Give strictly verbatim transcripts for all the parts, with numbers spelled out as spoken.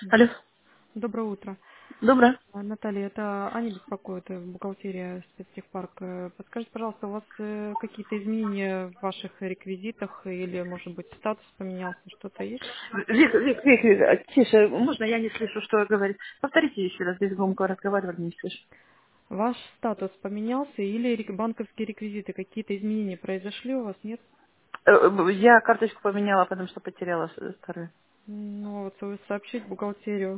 Алло, Доброе утро. доброе. А, Наталья, это Аня беспокоит, э, бухгалтерия спецтехпарк. Э, Подскажите, пожалуйста, у вас э, какие-то изменения в ваших реквизитах или, может быть, статус поменялся, что-то есть? Вик, Вик, Вик, Вик, а, тише, можно я не слышу, что вы говорите? Повторите еще раз, без громко разговаривали, не слышу. Ваш статус поменялся или рек- банковские реквизиты, какие-то изменения произошли у вас, нет? Э, э, Я карточку поменяла, потому что потеряла с- старую. Ну, вот э, сообщить бухгалтерию.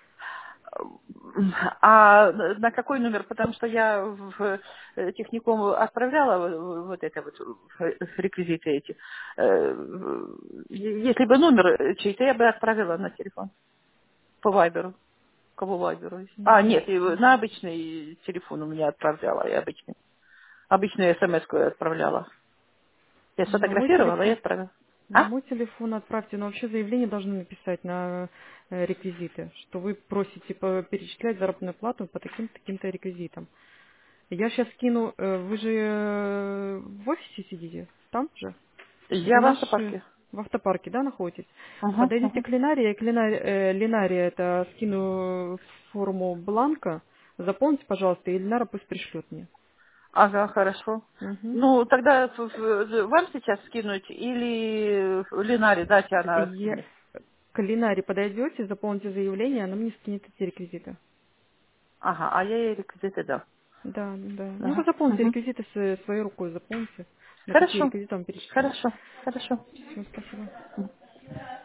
А на какой номер? Потому что я в э, техникум отправляла в- вот это вот в реквизиты эти. Э, в- Если бы номер чей-то, я бы отправила на телефон по Вайберу. Кого Вайберу? А, Мгм. нет, и на обычный телефон у меня отправляла, я обычный. Обычную смс-ку я отправляла. Я На мой сфотографировала и телефон, отправила. на А? мой телефон отправьте, но вообще заявление должны написать на э, реквизиты, что вы просите по- перечислять заработную плату по таким-то таким-то реквизитам. Я сейчас скину, э, вы же э, в офисе сидите, там же? Я Это в наш, э, автопарке. в автопарке, да, находитесь? Угу, Подойдите угу. к Линарии, я к Линари- э, Линарии это скину форму бланка, заполните, пожалуйста, и Ильнара пусть пришлет мне. Ага, хорошо. Мгм. Ну, тогда в- в- вам сейчас скинуть или Ленаре дать, и она Я- скинет? К Линаре подойдете, заполните заявление, она мне скинет эти реквизиты. Ага, а я ей реквизиты дам. Да, да. Ну, вы Ага, заполните угу. реквизиты с- своей рукой, заполните, на какие Хорошо, реквизиты вам перечислять. хорошо, хорошо. Все, спасибо.